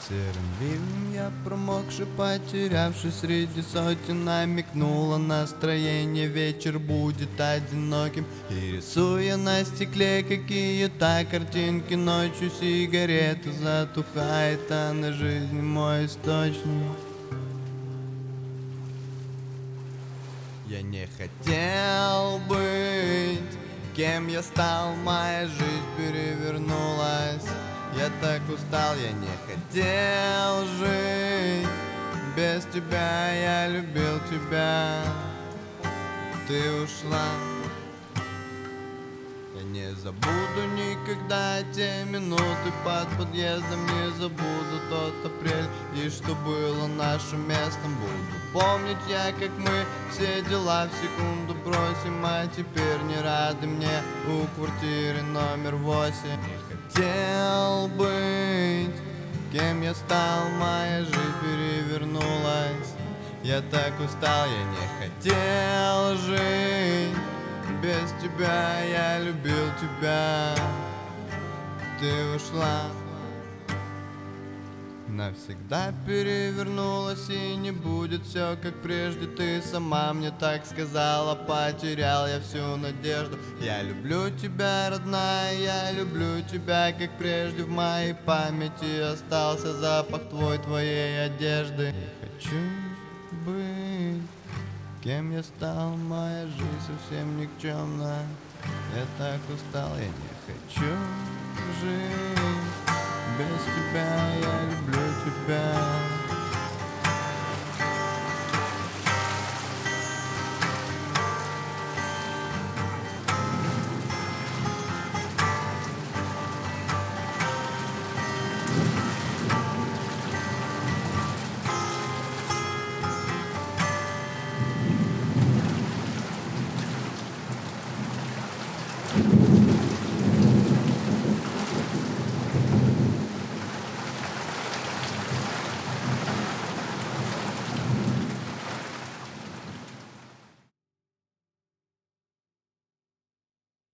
Серым ливнем я промокший, потерявшись среди сотен, намекнула настроение, вечер будет одиноким. И рисуя на стекле какие-то картинки, ночью сигарета затухает, а на жизни мой источник. Я не хотел быть, кем я стал, моя жизнь перевернулась. Я так устал, я не хотел жить без тебя, я любил тебя, ты ушла. Я не забуду никогда те минуты под подъездом, не забуду тот апрель и что было нашим местом. Буду помнить я, как мы все дела в секунду бросим, а теперь не рады мне у квартиры номер 8. Не хотел быть, кем я стал, моя жизнь перевернулась. Я так устал, я не хотел жить без тебя, я любил тебя, ты ушла. Навсегда перевернулась и не будет все как прежде. Ты сама мне так сказала, потерял я всю надежду. Я люблю тебя, родная, я люблю тебя как прежде. В моей памяти остался запах твоей одежды. Не хочу быть, кем я стал, моя жизнь совсем никчемна. Я так устал, я не хочу жить без тебя, я люблю тебя.